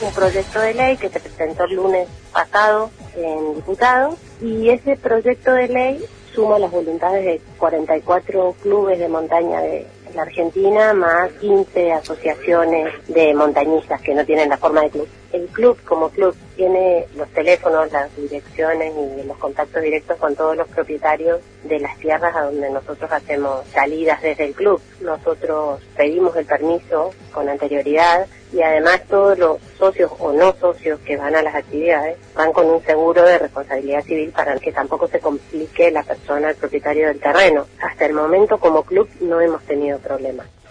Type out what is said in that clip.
un proyecto de ley que se presentó el lunes pasado en diputados, y ese proyecto de ley suma las voluntades de 44 clubes de montaña de la Argentina, más 15 asociaciones de montañistas que no tienen la forma de club. El club, como club, tiene los teléfonos, las direcciones y los contactos directos con todos los propietarios de las tierras a donde nosotros hacemos salidas desde el club. Nosotros pedimos el permiso con anterioridad, y además todos los socios o no socios que van a las actividades van con un seguro de responsabilidad civil para que tampoco se complique la persona, el propietario del terreno. Hasta el momento como club no hemos tenido problemas.